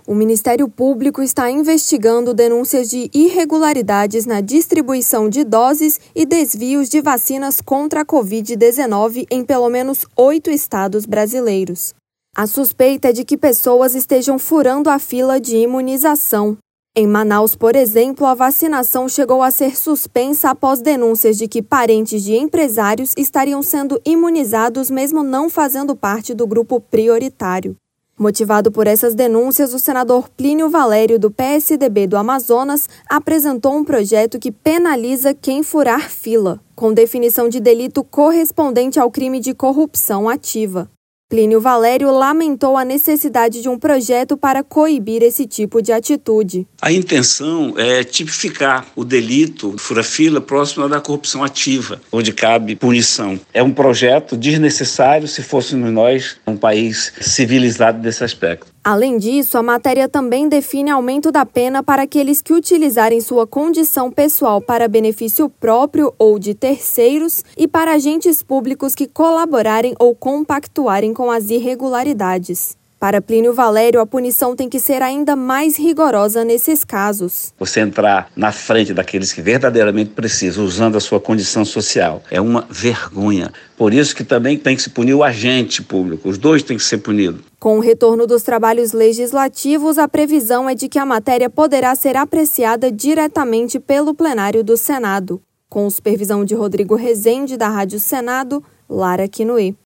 O Ministério Público está investigando denúncias de irregularidades na distribuição de doses e desvios de vacinas contra a Covid-19 em pelo menos 8 estados brasileiros. A suspeita é de que pessoas estejam furando a fila de imunização. Em Manaus, por exemplo, a vacinação chegou a ser suspensa após denúncias de que parentes de empresários estariam sendo imunizados mesmo não fazendo parte do grupo prioritário. Motivado por essas denúncias, o senador Plínio Valério, do PSDB do Amazonas, apresentou um projeto que penaliza quem furar fila, com definição de delito correspondente ao crime de corrupção ativa. Plínio Valério lamentou a necessidade de um projeto para coibir esse tipo de atitude. A intenção é tipificar o delito fura-fila próximo da corrupção ativa, onde cabe punição. É um projeto desnecessário se fôssemos nós um país civilizado nesse aspecto. Além disso, a matéria também define aumento da pena para aqueles que utilizarem sua condição pessoal para benefício próprio ou de terceiros e para agentes públicos que colaborarem ou compactuarem com as irregularidades. Para Plínio Valério, a punição tem que ser ainda mais rigorosa nesses casos. Você entrar na frente daqueles que verdadeiramente precisam, usando a sua condição social, é uma vergonha. Por isso que também tem que se punir o agente público, os dois têm que ser punidos. Com o retorno dos trabalhos legislativos, a previsão é de que a matéria poderá ser apreciada diretamente pelo plenário do Senado. Com supervisão de Rodrigo Rezende, da Rádio Senado, Lara Quinoe.